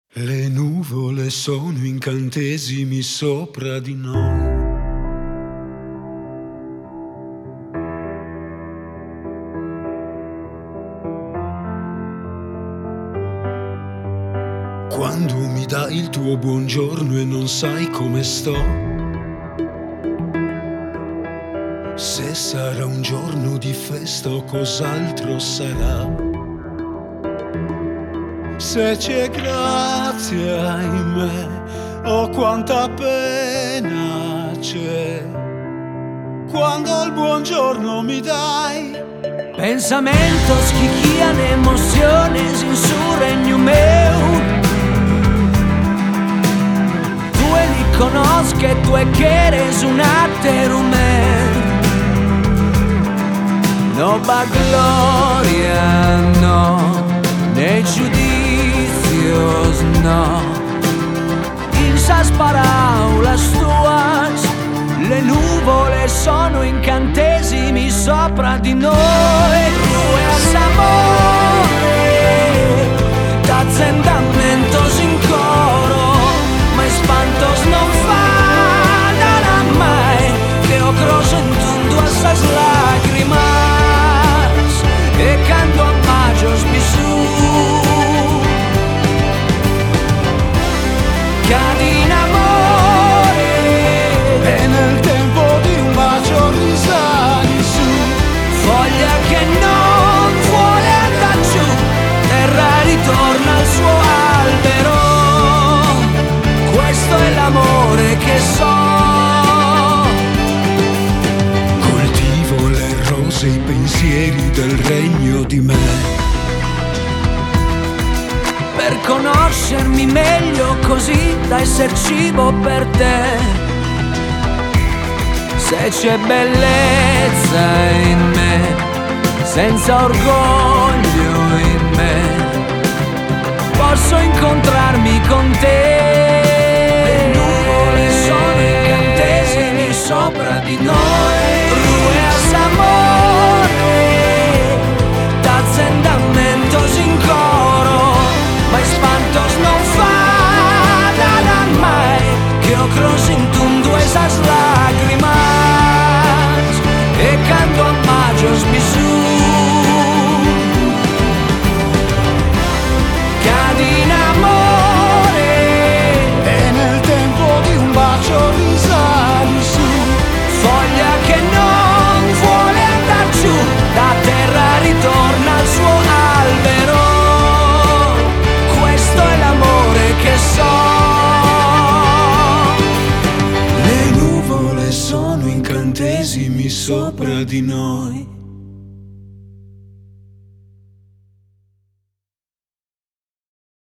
Le nuvole sono incantesimi sopra di noi. Quando mi dai il tuo buongiorno e non sai come sto, se sarà un giorno di festa o cos'altro sarà. Se c'è grazia in me, oh quanta pena c'è quando il buongiorno mi dai. Pensamientos que guían emociones en su reino meu. Tu li conosci, tu eres un aterume. No va gloria, no, nei giudicios, no. In sas paraulas tuas, le nuvole sono incantesimi sopra di noi. Rueas amore, t'azzendamentos in coro, ma espantos non fanno mai, que o croso entundo esas lágrimas, e canto a majos bisú. Cadina amore, E nel tempo di un bacio risali su, foglia che non vuole andar giù, terra ritorna al suo albero. Questo è l'amore che so. coltivo le rose e i pensieri del regno di me. Per conoscermi meglio così da esser cibo per te. Se c'è bellezza in me, senza orgoglio in me, posso incontrarmi con te. Le nuvole sono incantesimi sopra di noi. Rueas amore, t'azzendamentos in coro, ma espantos non fanno mai, que o croso entundo esas lágrimas, e canto a majos bisú. Cadina amore, E nel tempo di un bacio risali su, foglia che non vuole andar giù, da terra ritorna al suo albero. Questo è l'amore che so. le nuvole sono incantesimi sopra di noi.